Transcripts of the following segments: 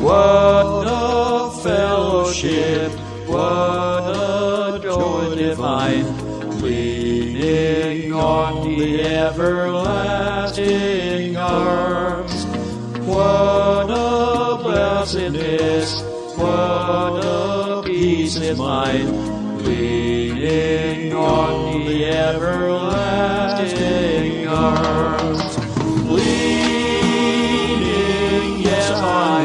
What a fellowship, what a joy divine, leaning on the everlasting arms. What a blessedness, what a peace is mine, leaning on the everlasting arms. Leaning, yes, I'm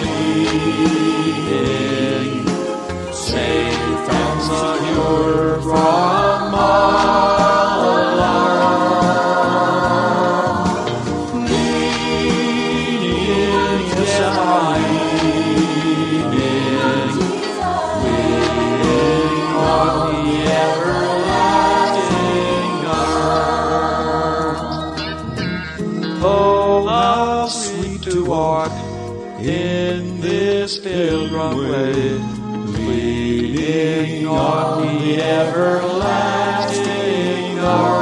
leaning, safe and secure from all alarm. Leaning, yes, I'm leaning on the everlasting arms. Oh, how sweet to walk in this pilgrim way, leaning on the everlasting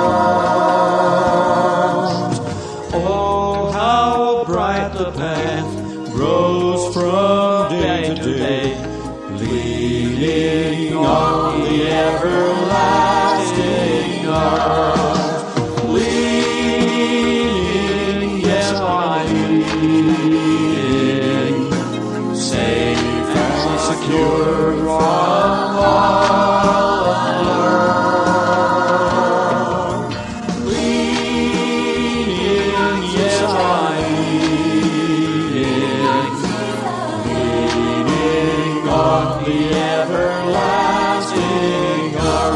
arms. Oh, how bright the path grows from day to day, leaning on the everlasting arms. Leaning, yes, I'm leaning, safe and secure from all alarm. Leaning, yes, I'm leaning on the everlasting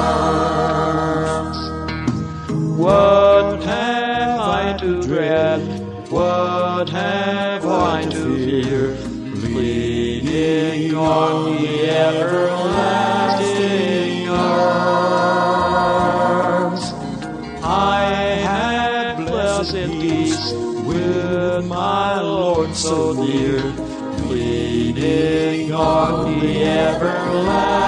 arms. What have I to dread? What have I to fear? Leaning on the everlasting arms. I had blessed peace with my Lord so near, leaning on the everlasting